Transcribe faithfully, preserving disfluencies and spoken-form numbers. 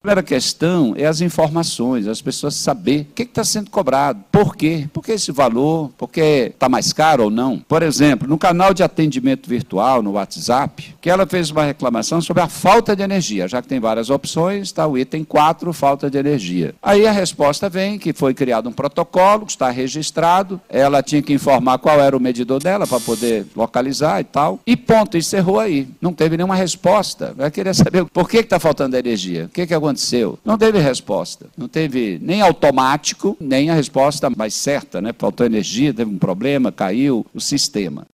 primeira questão é as informações, as pessoas saber o que está sendo cobrado, por quê, por que esse valor, porque está mais caro ou não. Por exemplo, no canal de atendimento virtual, no WhatsApp, que ela fez uma reclamação sobre a falta de energia, já que tem várias opções, está o item quatro, falta de energia. Aí a resposta vem que foi criado um protocolo, que está registrado, ela tinha que informar qual era o medidor dela para poder localizar e tal, e ponto, encerrou aí. Não teve nenhuma resposta. Vai querer saber por que está faltando energia, o que, que aconteceu. Não teve resposta, não teve nem automático, nem a resposta mais certa, né? Faltou energia, teve um problema, caiu o sistema.